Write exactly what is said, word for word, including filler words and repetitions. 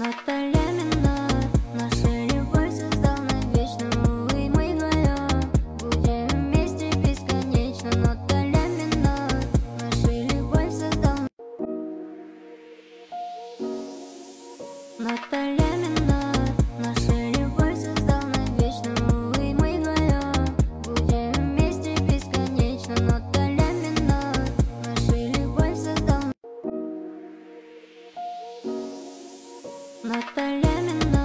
Нота ля минор, наша любовь создал навечно. Увы, мы вдвоем будем вместе бесконечно. Нота ля минор, наша любовь создал. Нота ля минор, наша любовь создал навечно. Увы, мы вдвоем будем вместе бесконечно. Нота ля минор, наша любовь создал. Нота ля минор.